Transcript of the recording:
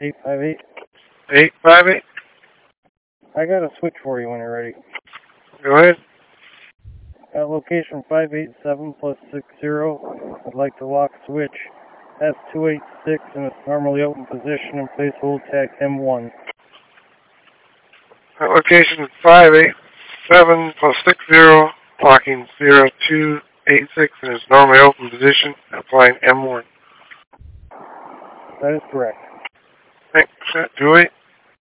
858. 858. I got a switch for you when you're ready. Go ahead. At location 587 plus 60, I'd like to lock switch S286 in its normally open position and place hold tag M1. At location 587 plus 60, locking 0286 in its normally open position, applying M1. That is correct. Thanks. Do it.